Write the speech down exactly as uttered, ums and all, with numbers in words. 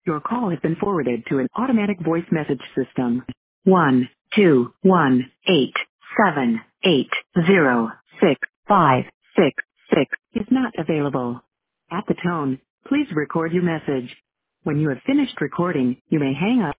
Your call has been forwarded to an automatic voice message system. One, two, one, eight, seven, eight, zero, six, five, six, six is not available. At the tone, please record your message. When you have finished recording, you may hang up.